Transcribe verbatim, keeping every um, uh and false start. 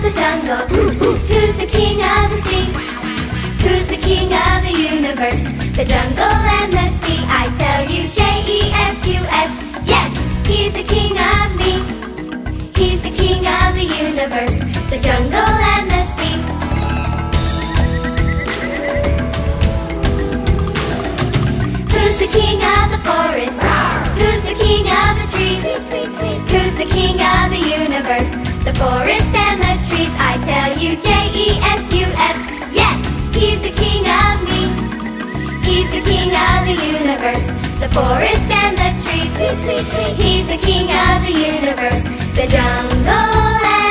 the jungle? Who's the king of the sea? Who's the king of the universe? The jungle and the sea. I tell you, J E S U S. Yes, he's the king of me. He's the king of the universe, the jungle and the sea. Who's the king of the forest? Who's the king of the trees? Who's the king of the universe? The forest and the trees. I tell you, J E S U S. Yes, he's the king of me. He's the king of the universe, the forest and the trees. He's the king of the universe, the jungle and